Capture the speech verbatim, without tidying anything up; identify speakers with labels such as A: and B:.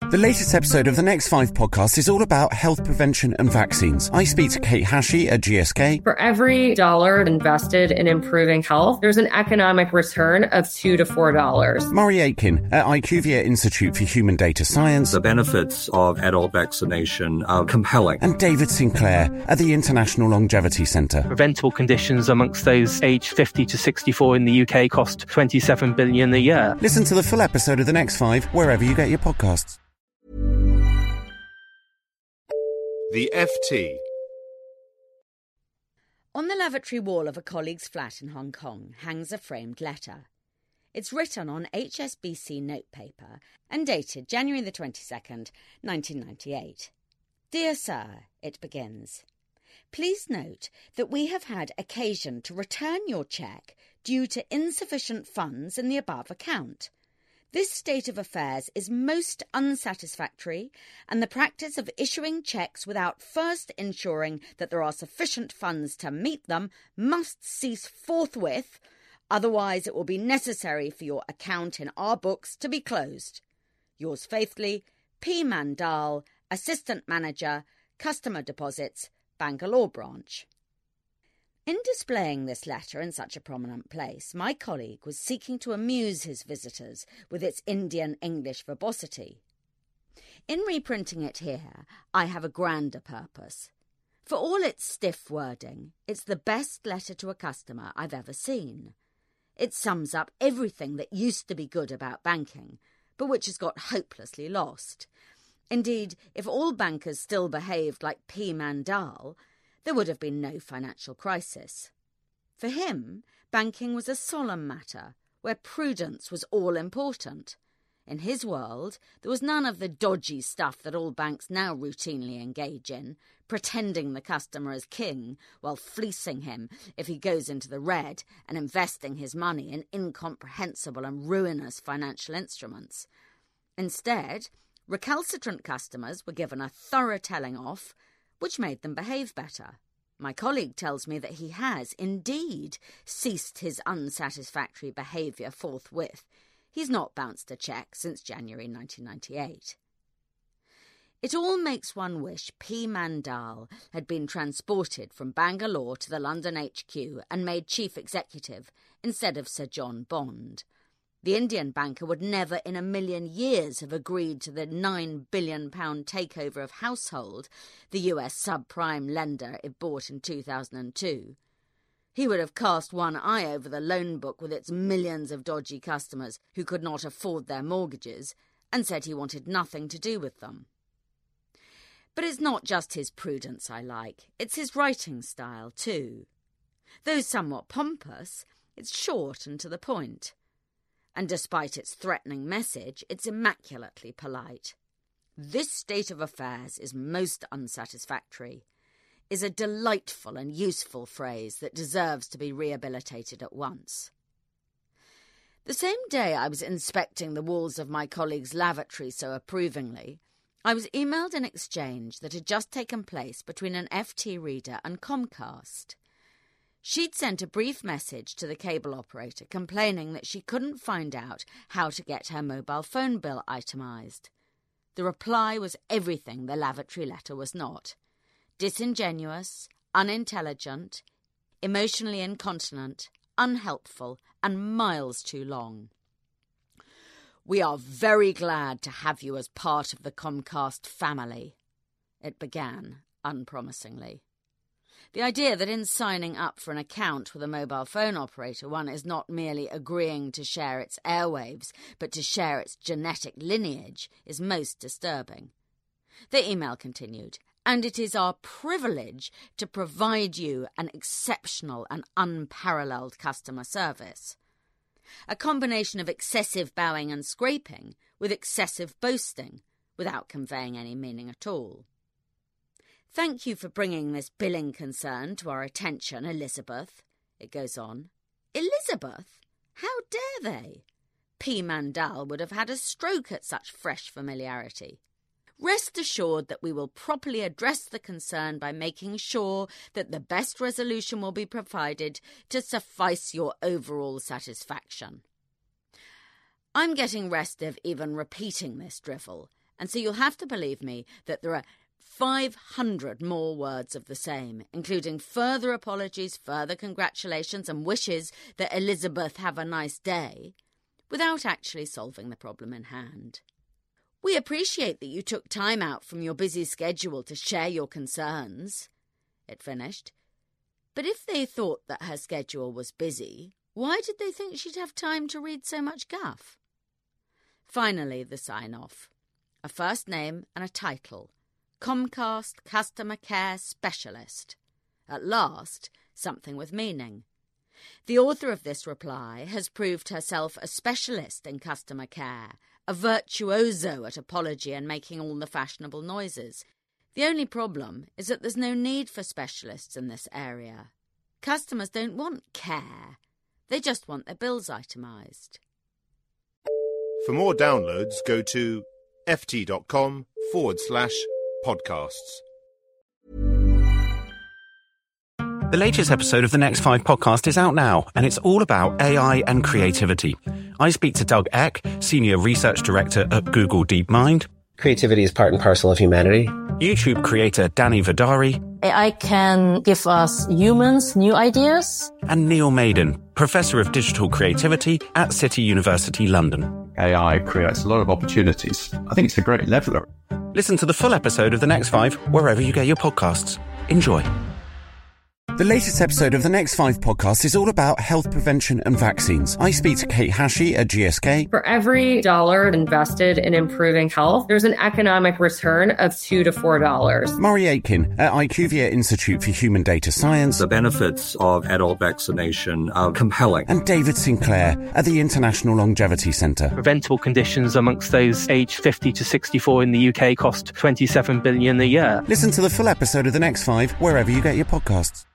A: The latest episode of the Next Five podcast is all about health prevention and vaccines. I speak to Kate Hashey at G S K.
B: For every dollar invested in improving health, there's an economic return of two to four dollars.
A: Murray Aitken at IQVIA Institute for Human Data Science.
C: The benefits of adult vaccination are compelling.
A: And David Sinclair at the International Longevity Centre.
D: Preventable conditions amongst those aged fifty to sixty-four in the U K cost twenty-seven billion dollars a year.
A: Listen to the full episode of The Next Five wherever you get your podcasts.
E: The F T.
F: On the lavatory wall of a colleague's flat in Hong Kong hangs a framed letter. It's written on H S B C notepaper and dated January the twenty-second, nineteen ninety-eight. Dear Sir, it begins. Please note that we have had occasion to return your cheque due to insufficient funds in the above account. This state of affairs is most unsatisfactory, and the practice of issuing cheques without first ensuring that there are sufficient funds to meet them must cease forthwith, otherwise it will be necessary for your account in our books to be closed. Yours faithfully, P. Mandal, Assistant Manager, Customer Deposits, Bangalore Branch. In displaying this letter in such a prominent place, my colleague was seeking to amuse his visitors with its Indian English verbosity. In reprinting it here, I have a grander purpose. For all its stiff wording, it's the best letter to a customer I've ever seen. It sums up everything that used to be good about banking, but which has got hopelessly lost. Indeed, if all bankers still behaved like P. Mandal, there would have been no financial crisis. For him, banking was a solemn matter, where prudence was all important. In his world, there was none of the dodgy stuff that all banks now routinely engage in, pretending the customer is king while fleecing him if he goes into the red and investing his money in incomprehensible and ruinous financial instruments. Instead, recalcitrant customers were given a thorough telling off, which made them behave better. My colleague tells me that he has, indeed, ceased his unsatisfactory behaviour forthwith. He's not bounced a cheque since January nineteen ninety-eight. It all makes one wish P. Mandal had been transported from Bangalore to the London H Q and made chief executive instead of Sir John Bond. The Indian banker would never in a million years have agreed to the nine billion pounds takeover of Household, the U S subprime lender it bought in two thousand two. He would have cast one eye over the loan book with its millions of dodgy customers who could not afford their mortgages and said he wanted nothing to do with them. But it's not just his prudence I like, it's his writing style too. Though somewhat pompous, it's short and to the point. And despite its threatening message, it's immaculately polite. This state of affairs is most unsatisfactory, is a delightful and useful phrase that deserves to be rehabilitated at once. The same day I was inspecting the walls of my colleague's lavatory so approvingly, I was emailed an exchange that had just taken place between an F T reader and Comcast. She'd sent a brief message to the cable operator complaining that she couldn't find out how to get her mobile phone bill itemised. The reply was everything the lavatory letter was not. Disingenuous, unintelligent, emotionally incontinent, unhelpful, and miles too long. "We are very glad to have you as part of the Comcast family," it began unpromisingly. The idea that in signing up for an account with a mobile phone operator one is not merely agreeing to share its airwaves, but to share its genetic lineage is most disturbing. The email continued, "And it is our privilege to provide you an exceptional and unparalleled customer service." A combination of excessive bowing and scraping with excessive boasting, without conveying any meaning at all. "Thank you for bringing this billing concern to our attention, Elizabeth," it goes on. Elizabeth? How dare they? P. Mandal would have had a stroke at such fresh familiarity. Rest assured that we will properly address the concern by making sure that the best resolution will be provided to suffice your overall satisfaction. I'm getting restive even repeating this drivel, And so you'll have to believe me that there are five hundred more words of the same, including further apologies, further congratulations and wishes that Elizabeth have a nice day, without actually solving the problem in hand. We appreciate that you took time out from your busy schedule to share your concerns, it finished. But if they thought that her schedule was busy, why did they think she'd have time to read so much guff? Finally, the sign-off. A first name and a title. Comcast Customer Care Specialist. At last, something with meaning. The author of this reply has proved herself a specialist in customer care, a virtuoso at apology and making all the fashionable noises. The only problem is that there's no need for specialists in this area. Customers don't want care. They just want their bills itemised.
E: For more downloads, go to ft.com forward slash podcasts.
A: The latest episode of the Next Five podcast is out now, and it's all about A I and creativity. I speak to Doug Eck, Senior Research Director at Google DeepMind.
G: Creativity is part and parcel of humanity.
A: YouTube creator Danny Vidari.
H: A I can give us humans new ideas.
A: And Neil Maiden, Professor of Digital Creativity at City University London.
I: A I creates a lot of opportunities. I think it's a great leveller.
A: Listen to the full episode of The Next Five wherever you get your podcasts. Enjoy. The latest episode of the Next Five podcast is all about health prevention and vaccines. I speak to Kate Hashey at G S K.
B: For every dollar invested in improving health, there's an economic return of two to four dollars.
A: Murray Aitken at IQVIA Institute for Human Data Science.
C: The benefits of adult vaccination are compelling.
A: And David Sinclair at the International Longevity Centre.
D: Preventable conditions amongst those aged fifty to sixty-four in the U K cost twenty-seven billion dollars a year.
A: Listen to the full episode of the Next Five wherever you get your podcasts.